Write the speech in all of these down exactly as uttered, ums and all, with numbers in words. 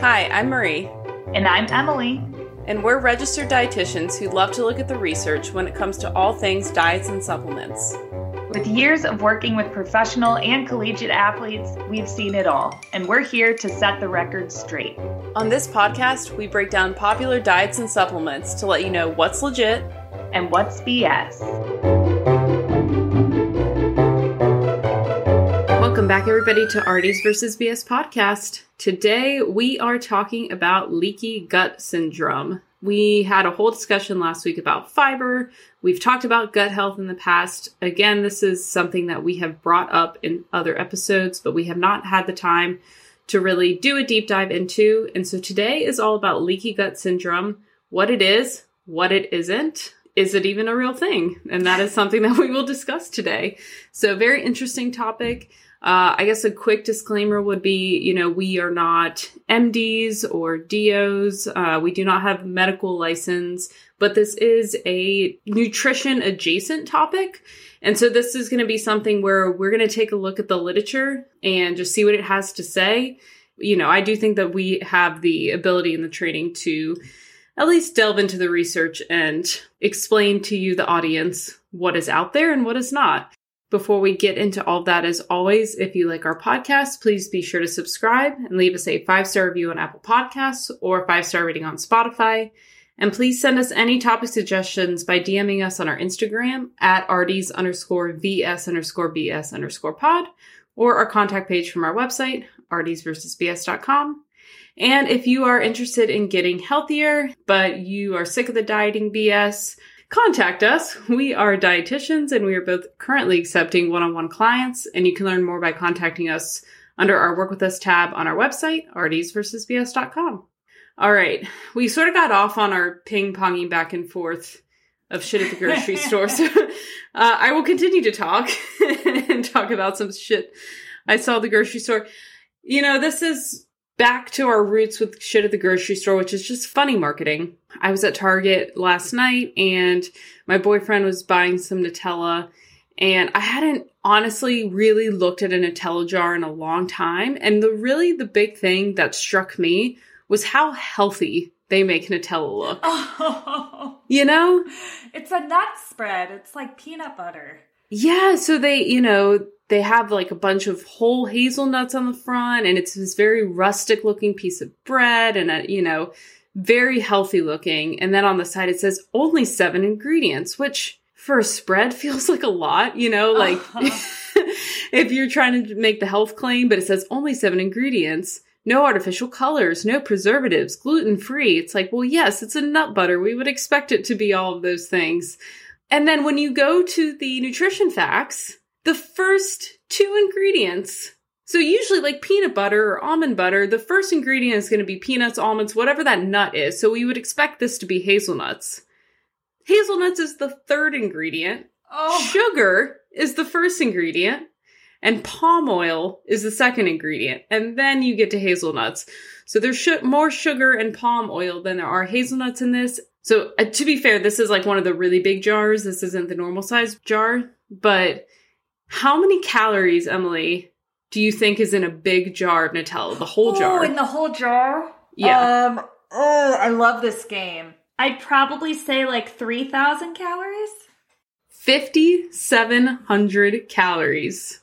Hi, I'm Marie. And I'm Emily. And we're registered dietitians who love to look at the research when it comes to all things diets and supplements. With years of working with professional and collegiate athletes, we've seen it all, and we're here to set the record straight. On this podcast, we break down popular diets and supplements to let you know what's legit and what's B S. Welcome back, everybody, to Artie's versus. B S podcast. Today, we are talking about leaky gut syndrome. We had a whole discussion last week about fiber. We've talked about gut health in the past. Again, this is something that we have brought up in other episodes, but we have not had the time to really do a deep dive into. And so today is all about leaky gut syndrome, what it is, what it isn't. Is it even a real thing? And that is something that we will discuss today. So very interesting topic. Uh, I guess a quick disclaimer would be, you know, we are not M Ds or D Os. Uh, we do not have medical license, but this is a nutrition adjacent topic. And so this is going to be something where we're going to take a look at the literature and just see what it has to say. You know, I do think that we have the ability and the training to at least delve into the research and explain to you, the audience, what is out there and what is not. Before we get into all of that, as always, if you like our podcast, please be sure to subscribe and leave us a five-star review on Apple Podcasts or a five-star rating on Spotify. And please send us any topic suggestions by DMing us on our Instagram at arties underscore vs underscore bs underscore pod or our contact page from our website, arties versus b s dot com. And if you are interested in getting healthier, but you are sick of the dieting B S, contact us. We are dietitians and we are both currently accepting one-on-one clients, and you can learn more by contacting us under our Work With Us tab on our website, arties versus b s dot com. All right. We sort of got off on our ping-ponging back and forth of shit at the grocery store. So uh, I will continue to talk and talk about some shit I saw at the grocery store. You know, this is back to our roots with shit at the grocery store, which is just funny marketing. I was at Target last night and my boyfriend was buying some Nutella, and I hadn't honestly really looked at a Nutella jar in a long time. And the really the big thing that struck me was how healthy they make Nutella look. Oh, you know? It's a nut spread. It's like peanut butter. Yeah, so they, you know, they have like a bunch of whole hazelnuts on the front, and it's this very rustic looking piece of bread and a, you know, very healthy looking. And then on the side, it says only seven ingredients, which for a spread feels like a lot, you know, like uh-huh. If you're trying to make the health claim, but it says only seven ingredients, no artificial colors, no preservatives, gluten-free. It's like, well, yes, it's a nut butter. We would expect it to be all of those things. And then when you go to the nutrition facts, the first two ingredients, so usually like peanut butter or almond butter, the first ingredient is going to be peanuts, almonds, whatever that nut is. So we would expect this to be hazelnuts. Hazelnuts is the third ingredient. Oh. Sugar is the first ingredient. And palm oil is the second ingredient. And then you get to hazelnuts. So there's sh- more sugar and palm oil than there are hazelnuts in this. So uh, to be fair, this is like one of the really big jars. This isn't the normal size jar. But how many calories, Emily, do you think is in a big jar of Nutella? The whole jar. Oh, in the whole jar? Yeah. Um. Oh, I love this game. I'd probably say like three thousand calories. five thousand seven hundred calories.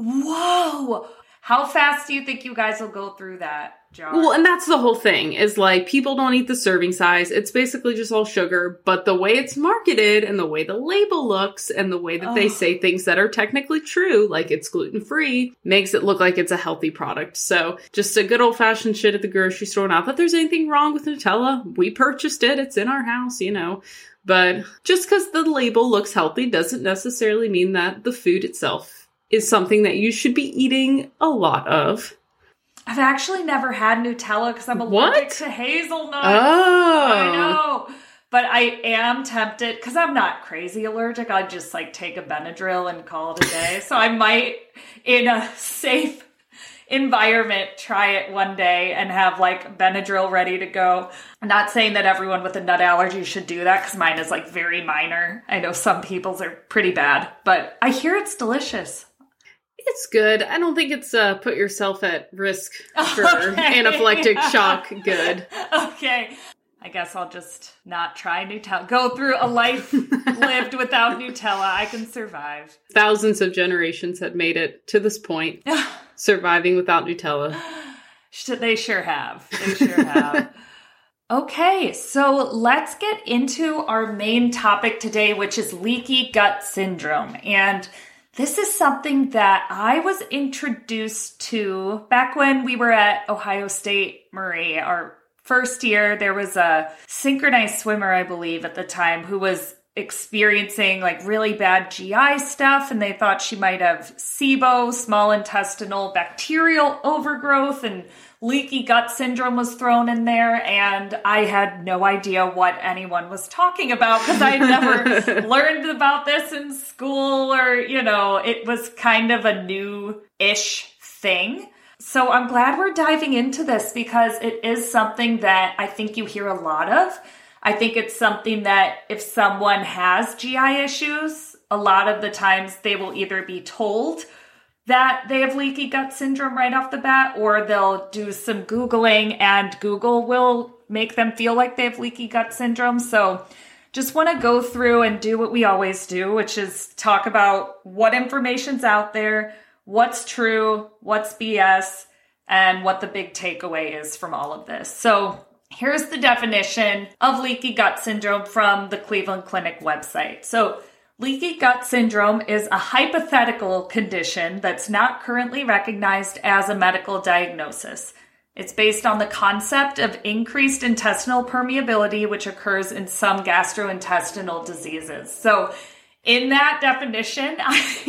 Whoa. How fast do you think you guys will go through that jar? Well, and that's the whole thing, is like people don't eat the serving size. It's basically just all sugar, but the way it's marketed and the way the label looks and the way that oh. they say things that are technically true, like it's gluten-free, makes it look like it's a healthy product. So just a good old-fashioned shit at the grocery store. Not that there's anything wrong with Nutella. We purchased it. It's in our house, you know. But just because the label looks healthy doesn't necessarily mean that the food itself is something that you should be eating a lot of. I've actually never had Nutella because I'm allergic what? to hazelnuts. Oh. I know. But I am tempted, because I'm not crazy allergic. I'd just like take a Benadryl and call it a day. So I might, in a safe environment, try it one day and have like Benadryl ready to go. I'm not saying that everyone with a nut allergy should do that, because mine is like very minor. I know some people's are pretty bad, but I hear it's delicious. it's good. I don't think it's uh, put yourself at risk for Okay. anaphylactic shock good. Okay. I guess I'll just not try Nutella. Go through a life lived without Nutella. I can survive. Thousands of generations had made it to this point, surviving without Nutella. They sure have. They sure have. Okay, so let's get into our main topic today, which is leaky gut syndrome. And this is something that I was introduced to back when we were at Ohio State, Marie. Our first year, there was a synchronized swimmer, I believe, at the time, who was experiencing like really bad G I stuff, and they thought she might have SIBO, small intestinal bacterial overgrowth, and leaky gut syndrome was thrown in there. And I had no idea what anyone was talking about because I never learned about this in school, or, you know, it was kind of a new-ish thing. So I'm glad we're diving into this because it is something that I think you hear a lot of. I think it's something that if someone has G I issues, a lot of the times they will either be told that they have leaky gut syndrome right off the bat, or they'll do some Googling and Google will make them feel like they have leaky gut syndrome. So just want to go through and do what we always do, which is talk about what information's out there, what's true, what's B S, and what the big takeaway is from all of this. So here's the definition of leaky gut syndrome from the Cleveland Clinic website. So leaky gut syndrome is a hypothetical condition that's not currently recognized as a medical diagnosis. It's based on the concept of increased intestinal permeability, which occurs in some gastrointestinal diseases. So in that definition,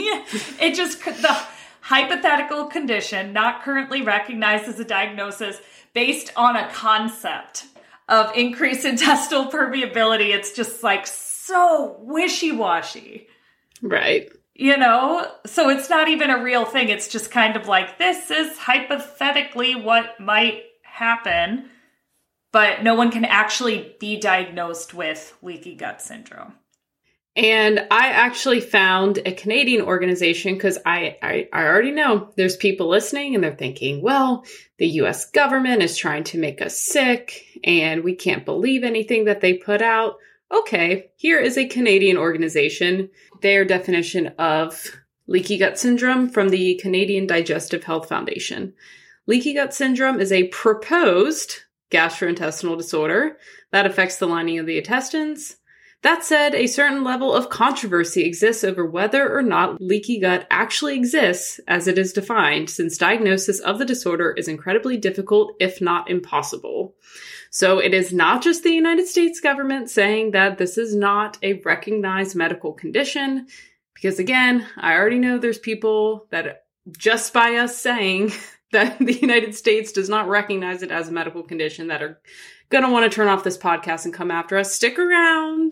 it just, the hypothetical condition not currently recognized as a diagnosis based on a concept of increased intestinal permeability. It's just like so wishy-washy. Right. You know? So it's not even a real thing. It's just kind of like, this is hypothetically what might happen, but no one can actually be diagnosed with leaky gut syndrome. And I actually found a Canadian organization because I, I, I already know there's people listening and they're thinking, well, the U S government is trying to make us sick and we can't believe anything that they put out. Okay, here is a Canadian organization, their definition of leaky gut syndrome from the Canadian Digestive Health Foundation. Leaky gut syndrome is a proposed gastrointestinal disorder that affects the lining of the intestines. That said, a certain level of controversy exists over whether or not leaky gut actually exists as it is defined, since diagnosis of the disorder is incredibly difficult, if not impossible. So it is not just the United States government saying that this is not a recognized medical condition, because again, I already know there's people that just by us saying that the United States does not recognize it as a medical condition that are going to want to turn off this podcast and come after us. Stick around.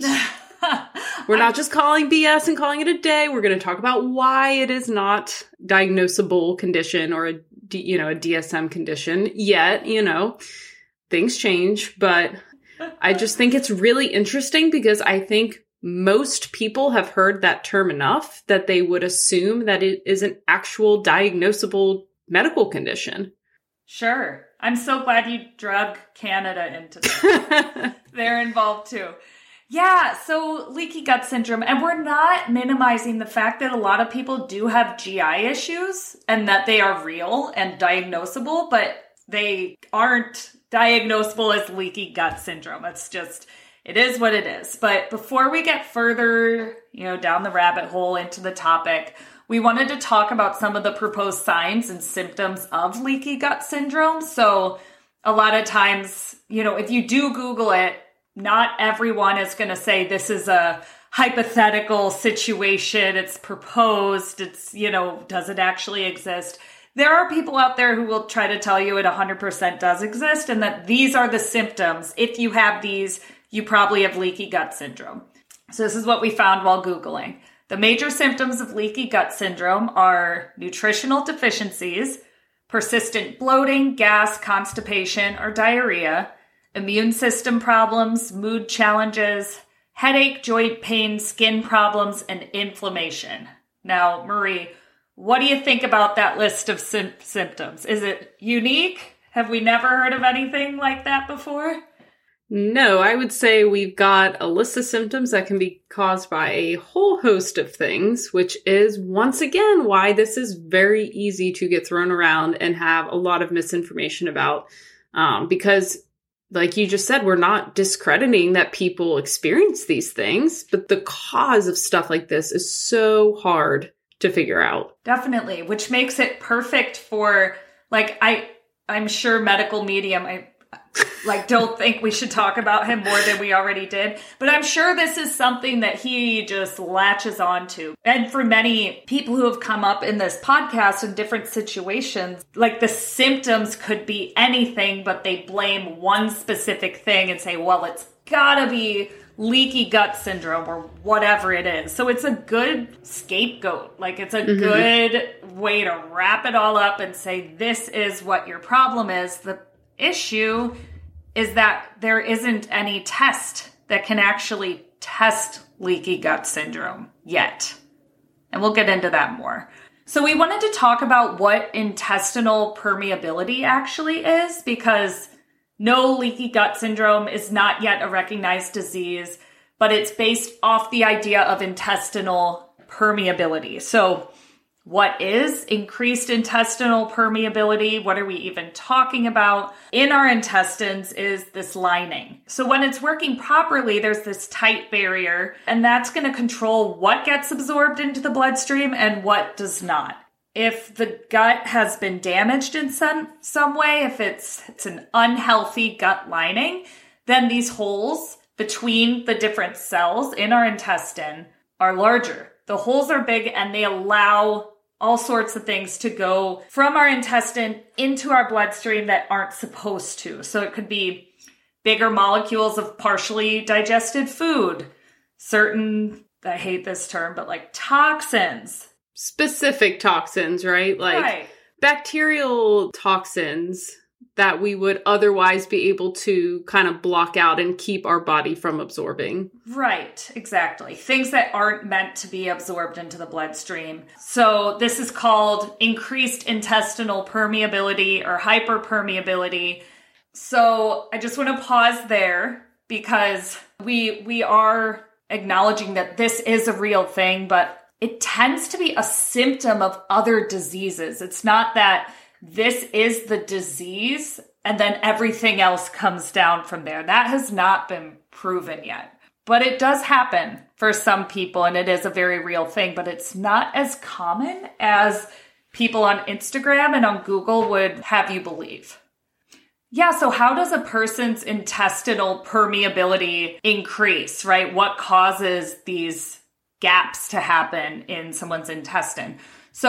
We're not just calling B S and calling it a day. We're going to talk about why it is not diagnosable condition or a, D, you know, a D S M condition yet. You know, things change, but I just think it's really interesting because I think most people have heard that term enough that they would assume that it is an actual diagnosable medical condition. Sure. I'm so glad you drug Canada into this. They're involved too. Yeah, so leaky gut syndrome. And we're not minimizing the fact that a lot of people do have G I issues and that they are real and diagnosable, but they aren't diagnosable as leaky gut syndrome. It's just, it is what it is. But before we get further, you know, down the rabbit hole into the topic, we wanted to talk about some of the proposed signs and symptoms of leaky gut syndrome. So a lot of times, you know, if you do Google it, not everyone is going to say this is a hypothetical situation. It's proposed. It's, you know, does it actually exist? There are people out there who will try to tell you it one hundred percent does exist and that these are the symptoms. If you have these, you probably have leaky gut syndrome. So this is what we found while Googling. The major symptoms of leaky gut syndrome are nutritional deficiencies, persistent bloating, gas, constipation, or diarrhea, immune system problems, mood challenges, headache, joint pain, skin problems, and inflammation. Now, Marie, What do you think about that list of sim- symptoms? Is it unique? Have we never heard of anything like that before? No, I would say we've got a list of symptoms that can be caused by a whole host of things, which is, once again, why this is very easy to get thrown around and have a lot of misinformation about. Um, because, like you just said, we're not discrediting that people experience these things, but the cause of stuff like this is so hard to figure out. Definitely, which makes it perfect for, like, I, I'm sure medical medium, I like, don't think we should talk about him more than we already did. But I'm sure this is something that he just latches onto. And for many people who have come up in this podcast in different situations, like the symptoms could be anything, but they blame one specific thing and say, well, it's gotta be leaky gut syndrome or whatever it is. So it's a good scapegoat. Like, it's a mm-hmm. good way to wrap it all up and say, this is what your problem is. The issue is that there isn't any test that can actually test leaky gut syndrome yet. And we'll get into that more. So we wanted to talk about what intestinal permeability actually is, because no, leaky gut syndrome is not yet a recognized disease, but it's based off the idea of intestinal permeability. So what is increased intestinal permeability? What are we even talking about? In our intestines is this lining. So when it's working properly, there's this tight barrier, and that's going to control what gets absorbed into the bloodstream and what does not. If the gut has been damaged in some, some way, if it's, it's an unhealthy gut lining, then these holes between the different cells in our intestine are larger. The holes are big, and they allow all sorts of things to go from our intestine into our bloodstream that aren't supposed to. So it could be bigger molecules of partially digested food, certain, I hate this term, but like toxins. Specific toxins, right? Like right. bacterial toxins that we would otherwise be able to kind of block out and keep our body from absorbing. Right, exactly. Things that aren't meant to be absorbed into the bloodstream. So this is called increased intestinal permeability or hyperpermeability. So I just want to pause there because we we are acknowledging that this is a real thing, but it tends to be a symptom of other diseases. It's not that this is the disease and then everything else comes down from there. That has not been proven yet. But it does happen for some people, and it is a very real thing, but it's not as common as people on Instagram and on Google would have you believe. Yeah, so how does a person's intestinal permeability increase, right? What causes these gaps to happen in someone's intestine?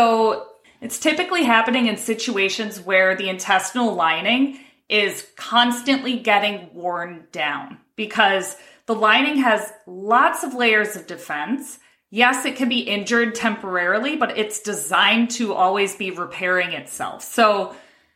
So it's typically happening in situations where the intestinal lining is constantly getting worn down because the lining has lots of layers of defense. Yes, it can be injured temporarily, but it's designed to always be repairing itself. So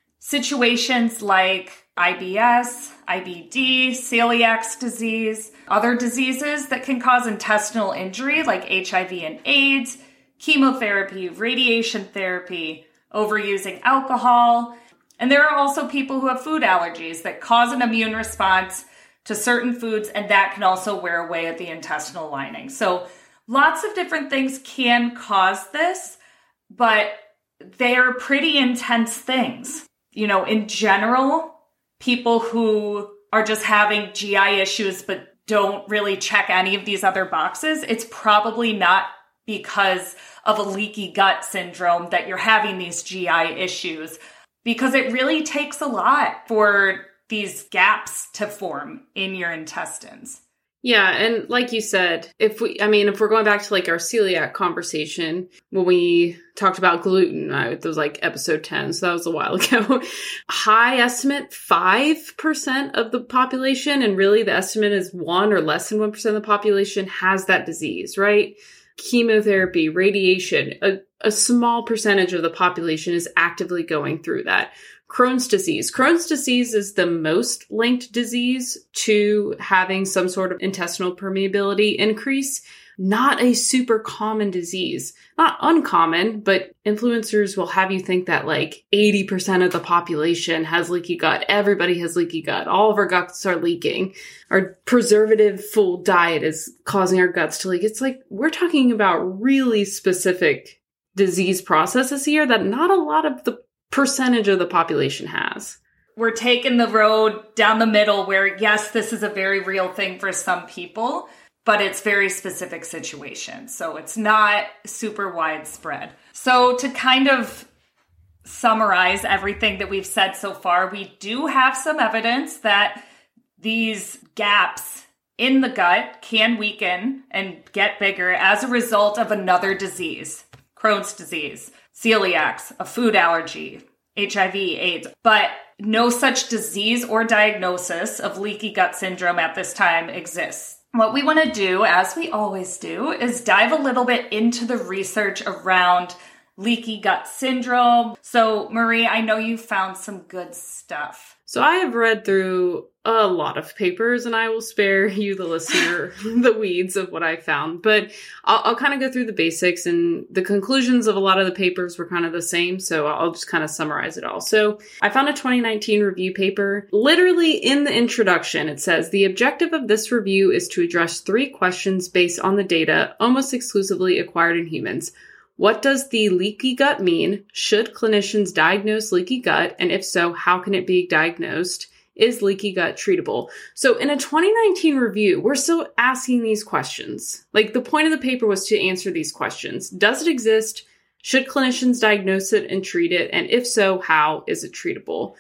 situations like I B S, I B D, celiac disease, other diseases that can cause intestinal injury like H I V and AIDS, chemotherapy, radiation therapy, overusing alcohol. And there are also people who have food allergies that cause an immune response to certain foods, and that can also wear away at the intestinal lining. So lots of different things can cause this, but they are pretty intense things. You know, in general, people who are just having G I issues but don't really check any of these other boxes, it's probably not because of a leaky gut syndrome that you're having these G I issues, because it really takes a lot for these gaps to form in your intestines. Yeah, and like you said, if we, I mean, if we're going back to like our celiac conversation, when we talked about gluten, I, it was like episode ten, so that was a while ago. High estimate, five percent of the population, and really the estimate is one or less than one percent of the population has that disease, right? Chemotherapy, radiation, a, a small percentage of the population is actively going through that. Crohn's disease. Crohn's disease is the most linked disease to having some sort of intestinal permeability increase. not a super common disease. Not uncommon, but influencers will have you think that like eighty percent of the population has leaky gut. Everybody has leaky gut. All of our guts are leaking. Our preservative-full diet is causing our guts to leak. It's like we're talking about really specific disease processes here that not a lot of the percentage of the population has. We're taking the road down the middle where, yes, this is a very real thing for some people, but it's very specific situations. So it's not super widespread. So to kind of summarize everything that we've said so far, we do have some evidence that these gaps in the gut can weaken and get bigger as a result of another disease, Crohn's disease, celiacs, a food allergy, H I V, AIDS, but no such disease or diagnosis of leaky gut syndrome at this time exists. What we want to do, as we always do, is dive a little bit into the research around leaky gut syndrome. So, Marie, I know you found some good stuff. So I have read through a lot of papers, and I will spare you, the listener, the weeds of what I found. But I'll, I'll kind of go through the basics, and the conclusions of a lot of the papers were kind of the same. So I'll just kind of summarize it all. So I found a twenty nineteen review paper. Literally in the introduction, it says, the objective of this review is to address three questions based on the data almost exclusively acquired in humans. What does the leaky gut mean? Should clinicians diagnose leaky gut? And if so, how can it be diagnosed? Is leaky gut treatable? So in a twenty nineteen review, we're still asking these questions. Like the point of the paper was to answer these questions. Does it exist? Should clinicians diagnose it and treat it? And if so, how is it treatable?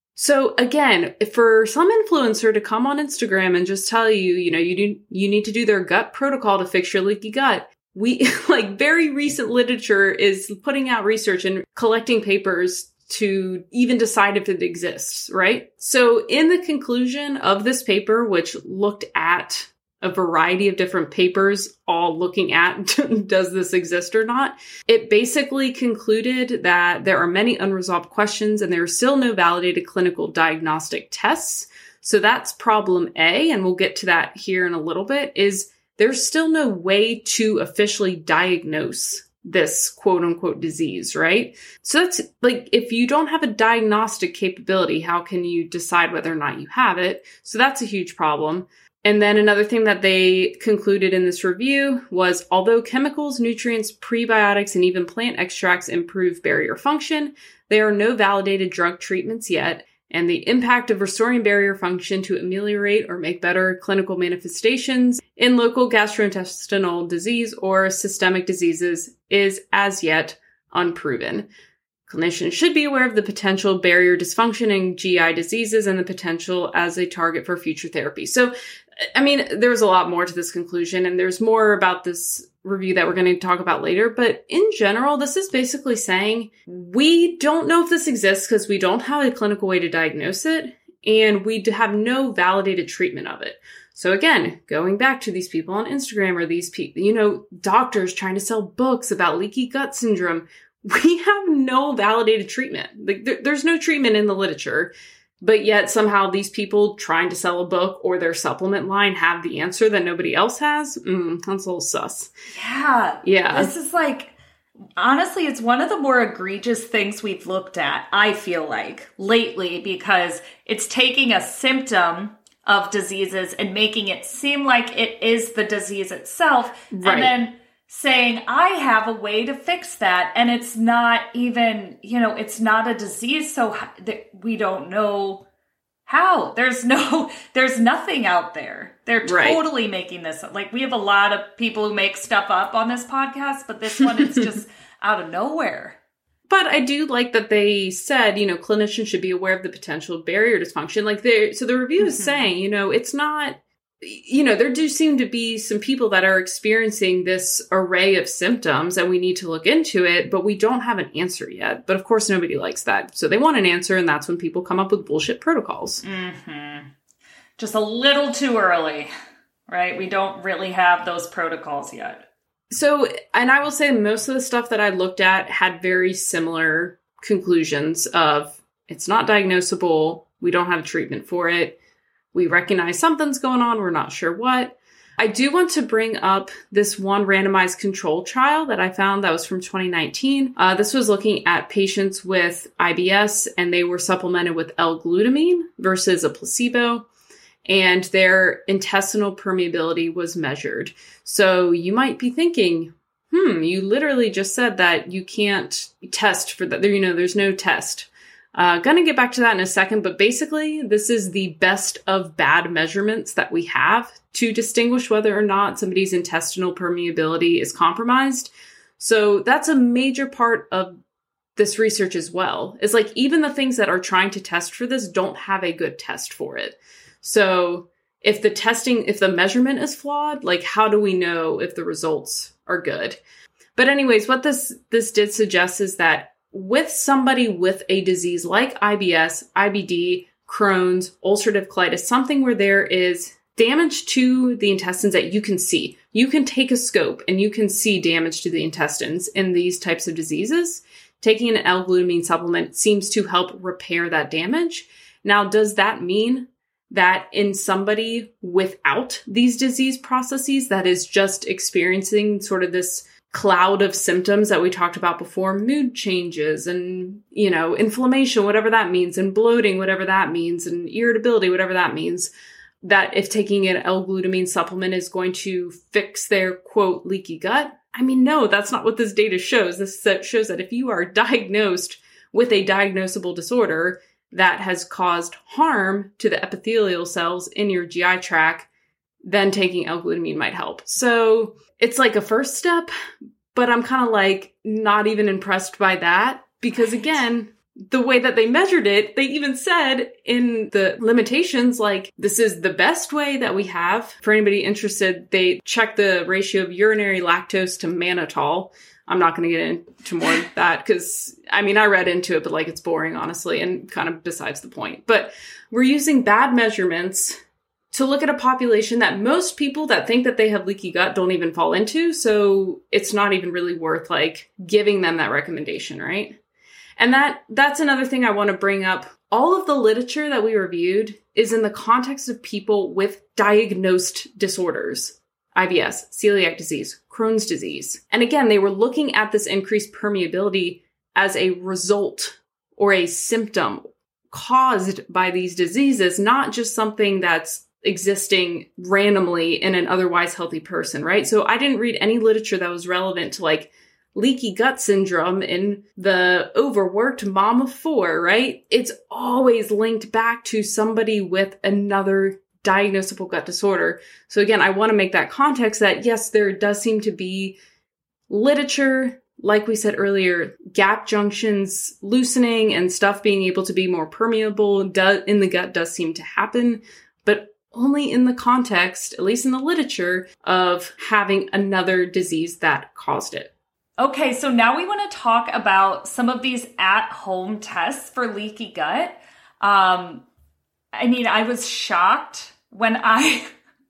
So again, for some influencer to come on Instagram and just tell you, you know, you do, you need to do their gut protocol to fix your leaky gut. We, like, very recent literature is putting out research and collecting papers to even decide if it exists, right? So in the conclusion of this paper, which looked at a variety of different papers, all looking at does this exist or not, it basically concluded that there are many unresolved questions and there are still no validated clinical diagnostic tests. So that's problem A, and we'll get to that here in a little bit, is there's still no way to officially diagnose this quote unquote disease, right? So that's like, if you don't have a diagnostic capability, how can you decide whether or not you have it? So that's a huge problem. And then another thing that they concluded in this review was, although chemicals, nutrients, prebiotics, and even plant extracts improve barrier function, there are no validated drug treatments yet. And the impact of restoring barrier function to ameliorate or make better clinical manifestations in local gastrointestinal disease or systemic diseases is as yet unproven. Clinicians should be aware of the potential barrier dysfunction in G I diseases and the potential as a target for future therapy. So, I mean, there's a lot more to this conclusion, and there's more about this review that we're going to talk about later. But in general, this is basically saying we don't know if this exists because we don't have a clinical way to diagnose it, and we have no validated treatment of it. So again, going back to these people on Instagram or these people, you know, doctors trying to sell books about leaky gut syndrome, we have no validated treatment. Like there, there's no treatment in the literature. But yet somehow these people trying to sell a book or their supplement line have the answer that nobody else has. Mm, that's a little sus. Yeah. Yeah. This is like, honestly, it's one of the more egregious things we've looked at, I feel like, lately, because it's taking a symptom of diseases and making it seem like it is the disease itself. Right. And then saying, I have a way to fix that. And it's not even, you know, it's not a disease. So that we don't know how. There's no, there's nothing out there. They're totally right. making this up. Like, we have a lot of people who make stuff up on this podcast, but this one is just out of nowhere. But I do like that they said, you know, clinicians should be aware of the potential barrier dysfunction. Like, they, so the review is mm-hmm. saying, you know, it's not, you know, there do seem to be some people that are experiencing this array of symptoms and we need to look into it, but we don't have an answer yet. But of course, nobody likes that. So they want an answer, and that's when people come up with bullshit protocols. Mm-hmm. Just a little too early, right? We don't really have those protocols yet. So, and I will say most of the stuff that I looked at had very similar conclusions of it's not diagnosable, we don't have a treatment for it, we recognize something's going on, we're not sure what. I do want to bring up this one randomized control trial that I found that was from twenty nineteen. Uh, this was looking at patients with I B S, and they were supplemented with L-glutamine versus a placebo, and their intestinal permeability was measured. So you might be thinking, hmm, you literally just said that you can't test for that. You know, there's no test. Uh, gonna get back to that in a second, but basically this is the best of bad measurements that we have to distinguish whether or not somebody's intestinal permeability is compromised. So that's a major part of this research as well. It's like even the things that are trying to test for this don't have a good test for it. So if the testing, if the measurement is flawed, like how do we know if the results are good? But anyways, what this, this did suggest is that with somebody with a disease like I B S, I B D, Crohn's, ulcerative colitis, something where there is damage to the intestines that you can see. You can take a scope and you can see damage to the intestines in these types of diseases. Taking an L-glutamine supplement seems to help repair that damage. Now, does that mean that in somebody without these disease processes that is just experiencing sort of this cloud of symptoms that we talked about before, mood changes and, you know, inflammation, whatever that means, and bloating, whatever that means, and irritability, whatever that means, that if taking an L-glutamine supplement is going to fix their, quote, leaky gut? I mean, no, that's not what this data shows. This shows that if you are diagnosed with a diagnosable disorder that has caused harm to the epithelial cells in your G I tract, then taking L-glutamine might help. So it's like a first step, but I'm kind of like not even impressed by that because again, the way that they measured it, they even said in the limitations, like this is the best way that we have. For anybody interested, they checked the ratio of urinary lactose to mannitol. I'm not going to get into more of that because, I mean, I read into it, but like it's boring, honestly, and kind of besides the point. But we're using bad measurements to look at a population that most people that think that they have leaky gut don't even fall into. So it's not even really worth like giving them that recommendation, right? And that that's another thing I want to bring up. All of the literature that we reviewed is in the context of people with diagnosed disorders. I B S, celiac disease, Crohn's disease. And again, they were looking at this increased permeability as a result or a symptom caused by these diseases, not just something that's existing randomly in an otherwise healthy person, right? So I didn't read any literature that was relevant to like leaky gut syndrome in the overworked mom of four, right? It's always linked back to somebody with another diagnosable gut disorder. So again, I want to make that context that yes, there does seem to be literature, like we said earlier, gap junctions loosening and stuff being able to be more permeable do- in the gut does seem to happen, but only in the context, at least in the literature, of having another disease that caused it. Okay, so now we want to talk about some of these at-home tests for leaky gut. Um, I mean, I was shocked when I,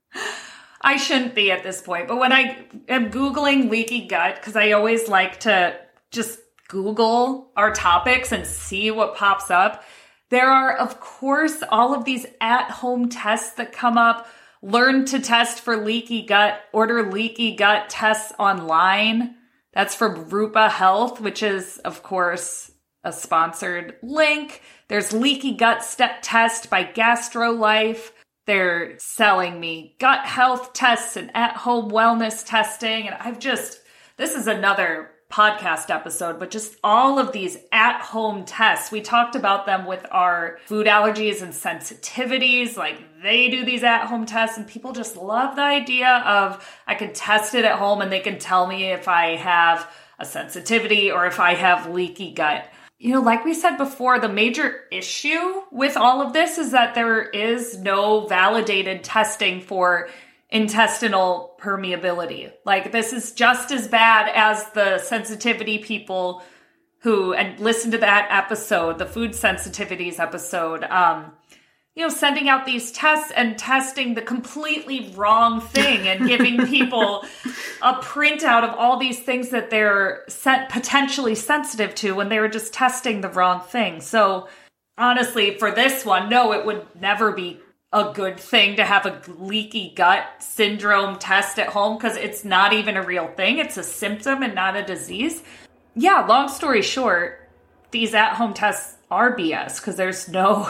I shouldn't be at this point, but when I am Googling leaky gut, because I always like to just Google our topics and see what pops up, there are, of course, all of these at-home tests that come up. Learn to test for leaky gut, order leaky gut tests online. That's from Rupa Health, which is, of course, a sponsored link. There's Leaky Gut Step Test by GastroLife. They're selling me gut health tests and at-home wellness testing. And I've just, this is another podcast episode, but just all of these at-home tests. We talked about them with our food allergies and sensitivities. Like they do these at-home tests and people just love the idea of I can test it at home and they can tell me if I have a sensitivity or if I have leaky gut. You know, like we said before, the major issue with all of this is that there is no validated testing for intestinal permeability. Like this is just as bad as the sensitivity people who, and listen to that episode, the food sensitivities episode, um, you know, sending out these tests and testing the completely wrong thing and giving people a printout of all these things that they're set, potentially sensitive to when they were just testing the wrong thing. So honestly, for this one, no, it would never be a good thing to have a leaky gut syndrome test at home because it's not even a real thing. It's a symptom and not a disease. Yeah, long story short, these at-home tests are B S because there's no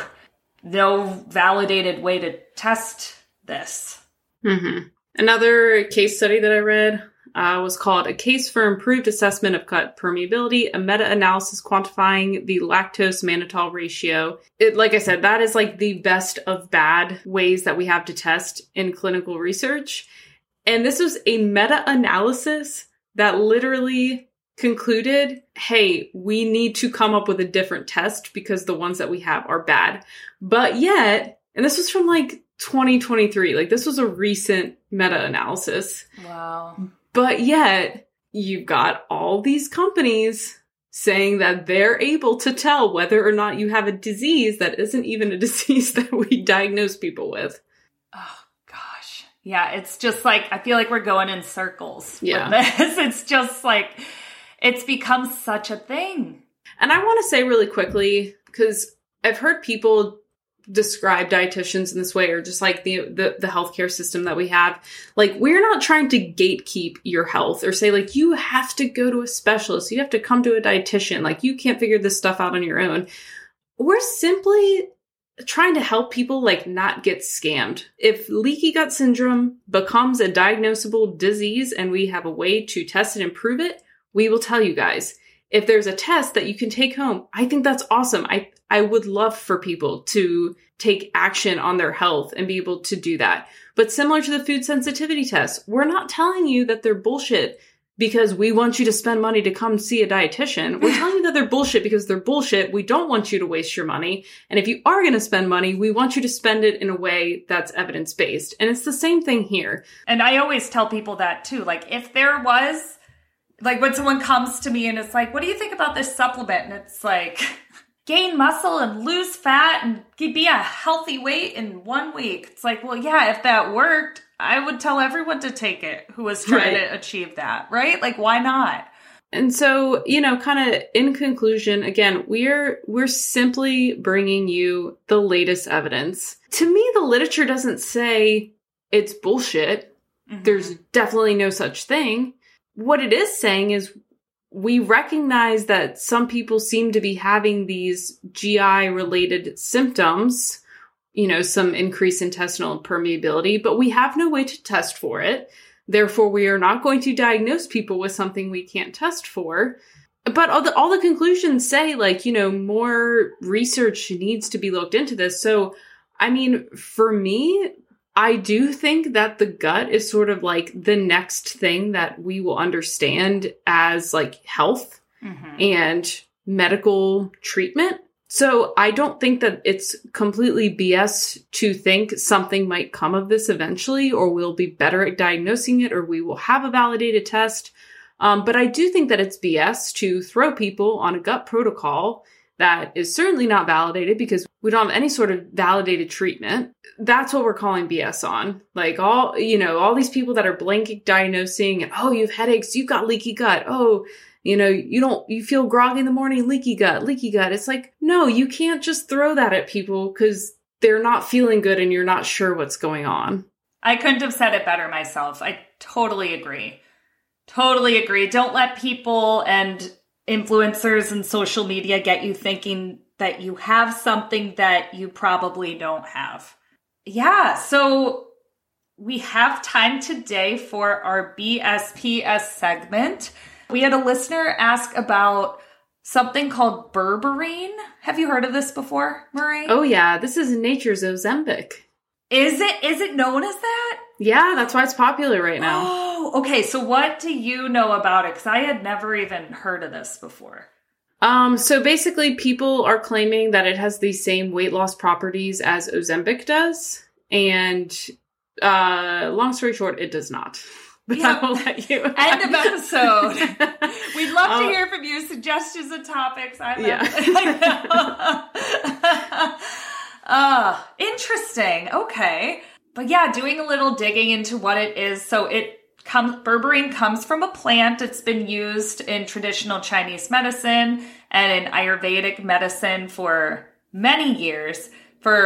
no validated way to test this. Mm-hmm. Another case study that I read uh, was called A Case for Improved Assessment of Gut Permeability, a meta-analysis quantifying the lactose-mannitol ratio. It, like I said, that is like the best of bad ways that we have to test in clinical research. And this was a meta-analysis that literally concluded, hey, we need to come up with a different test because the ones that we have are bad. But yet, and this was from like twenty twenty-three, like this was a recent meta-analysis. Wow. But yet, you've got all these companies saying that they're able to tell whether or not you have a disease that isn't even a disease that we diagnose people with. Oh, gosh. Yeah, it's just like, I feel like we're going in circles yeah. with this. It's just like, it's become such a thing. And I want to say really quickly, because I've heard people describe dietitians in this way, or just like the, the the healthcare system that we have. Like, we're not trying to gatekeep your health or say like you have to go to a specialist, you have to come to a dietitian, like you can't figure this stuff out on your own. We're simply trying to help people like not get scammed. If leaky gut syndrome becomes a diagnosable disease and we have a way to test it and prove it, we will tell you guys. If there's a test that you can take home, I think that's awesome. I, I would love for people to take action on their health and be able to do that. But similar to the food sensitivity tests, we're not telling you that they're bullshit because we want you to spend money to come see a dietitian. We're telling you that they're bullshit because they're bullshit. We don't want you to waste your money. And if you are going to spend money, we want you to spend it in a way that's evidence-based. And it's the same thing here. And I always tell people that too. Like, if there was... Like when someone comes to me and it's like, what do you think about this supplement? And it's like, gain muscle and lose fat and be a healthy weight in one week. It's like, well, yeah, if that worked, I would tell everyone to take it who was trying right. to achieve that, right? Like, why not? And so, you know, kind of in conclusion, again, we're we're simply bringing you the latest evidence. To me, the literature doesn't say it's bullshit. Mm-hmm. There's definitely no such thing. What it is saying is we recognize that some people seem to be having these G I-related symptoms, you know, some increased intestinal permeability, but we have no way to test for it. Therefore, we are not going to diagnose people with something we can't test for. But all the, all the conclusions say, like, you know, more research needs to be looked into this. So, I mean, for me, I do think that the gut is sort of like the next thing that we will understand as like health mm-hmm. and medical treatment. So I don't think that it's completely B S to think something might come of this eventually, or we'll be better at diagnosing it, or we will have a validated test. Um, but I do think that it's B S to throw people on a gut protocol that is certainly not validated because we don't have any sort of validated treatment. That's what we're calling B S on. Like all, you know, all these people that are blanket diagnosing and, oh, you have headaches, you've got leaky gut. Oh, you know, you don't, you feel groggy in the morning, leaky gut, leaky gut. It's like, no, you can't just throw that at people because they're not feeling good and you're not sure what's going on. I couldn't have said it better myself. I totally agree. Totally agree. Don't let people and influencers and social media get you thinking that you have something that you probably don't have. Yeah, so we have time today for our B S P S segment. We had a listener ask about something called berberine. Have you heard of this before, Marie? Oh yeah, this is nature's Ozempic. Is it? Is it known as that? Yeah, that's why it's popular right now. Oh, okay. So what do you know about it? Because I had never even heard of this before. Um, so basically people are claiming that it has the same weight loss properties as Ozempic does. And uh, long story short, it does not. But yeah. I will let you. End of episode. We'd love um, to hear from you. Suggestions and topics. I know. Yeah. uh, interesting. Okay. But yeah, doing a little digging into what it is. So it comes, berberine comes from a plant. It's been used in traditional Chinese medicine and in Ayurvedic medicine for many years for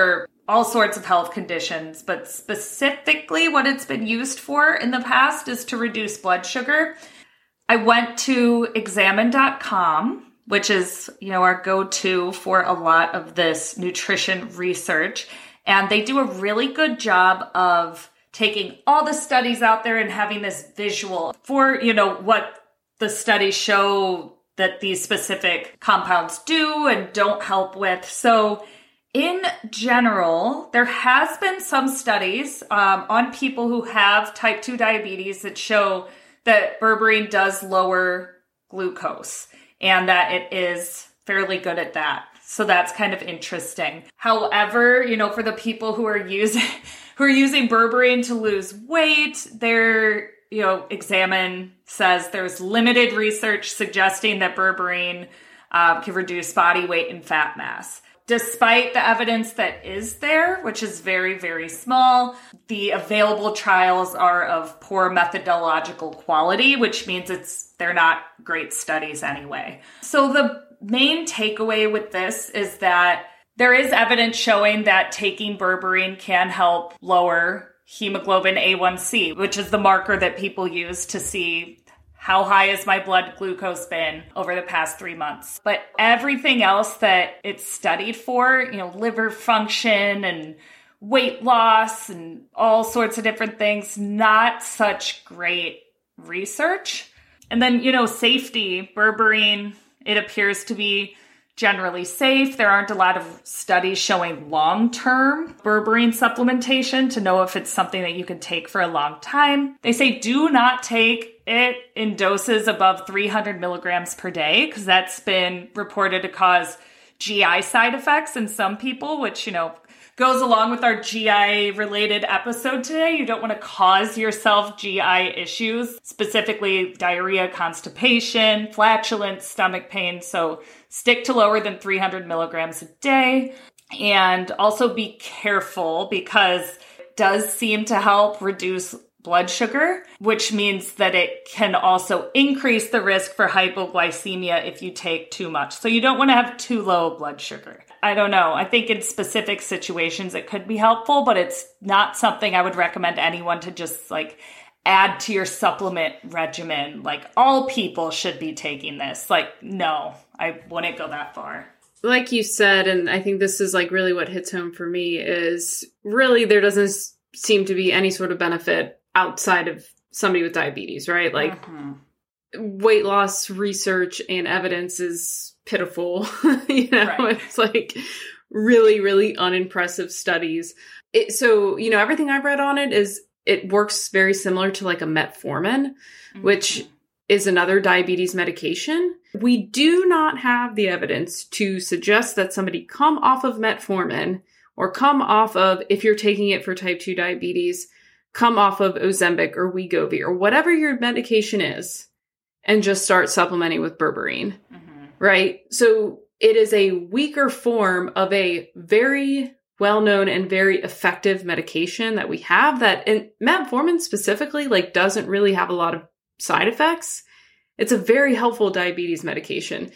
all sorts of health conditions, but specifically what it's been used for in the past is to reduce blood sugar. I went to examine dot com, which is, you know, our go-to for a lot of this nutrition research. And they do a really good job of taking all the studies out there and having this visual for, you know, what the studies show that these specific compounds do and don't help with. So in general, there has been some studies um, on people who have type two diabetes that show that berberine does lower glucose and that it is fairly good at that. So that's kind of interesting. However, you know, for the people who are using who are using berberine to lose weight, their, you know, Examine says there's limited research suggesting that berberine uh, can reduce body weight and fat mass. Despite the evidence that is there, which is very, very small, the available trials are of poor methodological quality, which means it's they're not great studies anyway. So the main takeaway with this is that there is evidence showing that taking berberine can help lower hemoglobin A one C, which is the marker that people use to see how high has my blood glucose been over the past three months. But everything else that it's studied for, you know, liver function and weight loss and all sorts of different things, not such great research. And then, you know, safety, berberine, it appears to be generally safe. There aren't a lot of studies showing long-term berberine supplementation to know if it's something that you can take for a long time. They say do not take it in doses above three hundred milligrams per day because that's been reported to cause G I side effects in some people, which, you know, goes along with our G I-related episode today. You don't want to cause yourself G I issues, specifically diarrhea, constipation, flatulence, stomach pain. So stick to lower than three hundred milligrams a day. And also be careful because it does seem to help reduce blood sugar, which means that it can also increase the risk for hypoglycemia if you take too much. So you don't want to have too low blood sugar. I don't know. I think in specific situations it could be helpful, but it's not something I would recommend anyone to just like add to your supplement regimen. Like all people should be taking this. Like, no, I wouldn't go that far. Like you said, and I think this is like really what hits home for me is really there doesn't seem to be any sort of benefit outside of somebody with diabetes, right? Like mm-hmm. weight loss research and evidence is pitiful. you know, right. It's like really, really unimpressive studies. It, so, you know, everything I've read on it is it works very similar to like a metformin, mm-hmm. which is another diabetes medication. We do not have the evidence to suggest that somebody come off of metformin or come off of, if you're taking it for type two diabetes, come off of Ozempic or Wegovy or whatever your medication is and just start supplementing with berberine, mm-hmm. right? So it is a weaker form of a very well-known and very effective medication that we have that, and metformin specifically, like doesn't really have a lot of side effects. It's a very helpful diabetes medication.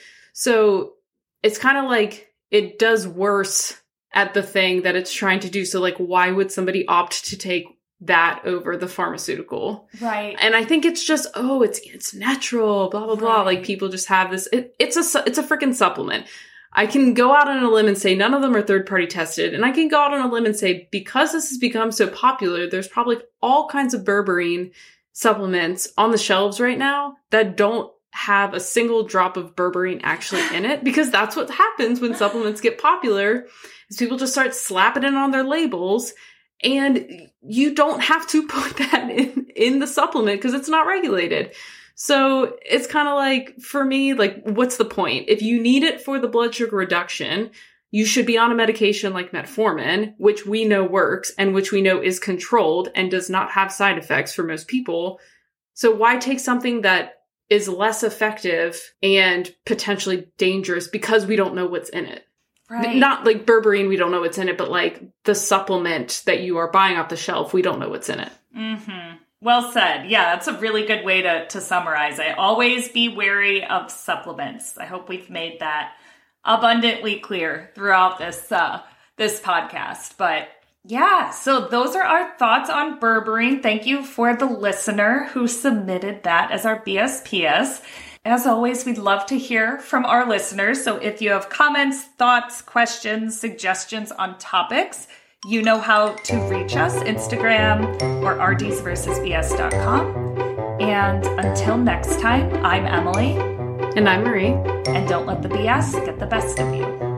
So it's kind of like it does worse at the thing that it's trying to do. So like, why would somebody opt to take that over the pharmaceutical? Right. And I think it's just, oh, it's it's natural, blah, blah, blah. Right. Like people just have this, it, it's a, it's a freaking supplement. I can go out on a limb and say none of them are third-party tested. And I can go out on a limb and say, because this has become so popular, there's probably all kinds of berberine supplements on the shelves right now that don't have a single drop of berberine actually in it, because that's what happens when supplements get popular is people just start slapping it on their labels. And you don't have to put that in, in the supplement because it's not regulated. So it's kind of like, for me, like, what's the point? If you need it for the blood sugar reduction, you should be on a medication like metformin, which we know works and which we know is controlled and does not have side effects for most people. So why take something that is less effective and potentially dangerous because we don't know what's in it? Right. Not like berberine, we don't know what's in it, but like the supplement that you are buying off the shelf, we don't know what's in it. Mm-hmm. Well said. Yeah, that's a really good way to, to summarize it. Always be wary of supplements. I hope we've made that abundantly clear throughout this uh, this podcast. But yeah, so those are our thoughts on berberine. Thank you for the listener who submitted that as our B S P S. As always, we'd love to hear from our listeners. So if you have comments, thoughts, questions, suggestions on topics, you know how to reach us, Instagram or r ds versus b s dot com. And until next time, I'm Emily. And I'm Marie. And don't let the B S get the best of you.